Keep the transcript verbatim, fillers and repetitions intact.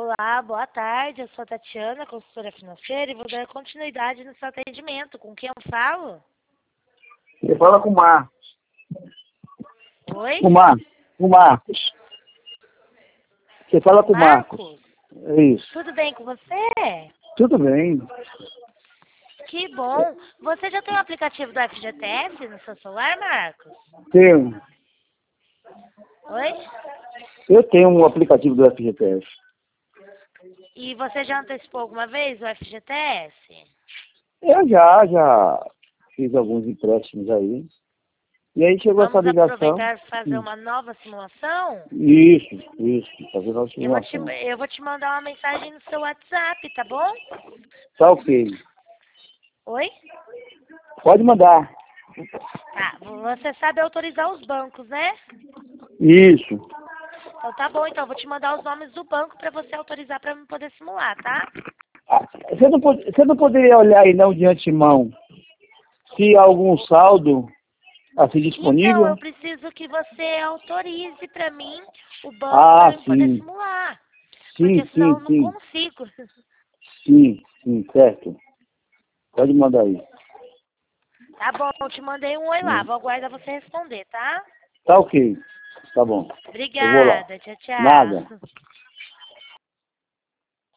Olá, boa tarde. Eu sou a Tatiana, consultora financeira, e vou dar continuidade no seu atendimento. Com quem eu falo? Você fala com o Marcos. Oi? Com o Marcos. Com o Marcos. Você fala com o Marcos. Marcos? É isso. Tudo bem com você? Tudo bem. Que bom. Você já tem o aplicativo do F G T S no seu celular, Marcos? Tenho. Oi? Eu tenho um aplicativo do F G T S. E você já antecipou alguma vez o F G T S? Eu já, já fiz alguns empréstimos aí. E aí chegou Vamos essa ligação. aproveitar e fazer Hum. uma nova simulação? Isso, isso. Fazer uma Eu vou, te, simulação. eu vou te mandar uma mensagem no seu WhatsApp, tá bom? Tá ok. Oi? Pode mandar. Tá, você sabe autorizar os bancos, né? Isso. Então tá bom, então eu vou te mandar os nomes do banco pra você autorizar pra eu poder simular, tá? Ah, Você não, pode, você não poderia olhar aí não de antemão se há algum saldo assim Então, disponível? eu preciso que você autorize pra mim o banco Ah, pra eu poder sim. simular. Sim, Porque senão sim, eu não sim. consigo. Sim, sim, certo. Pode mandar aí. Tá bom, eu te mandei um oi lá, Hum. vou aguardar você responder, tá? Tá ok. Tá bom. Eu vou lá. Obrigada, tchau, Nada. tchau.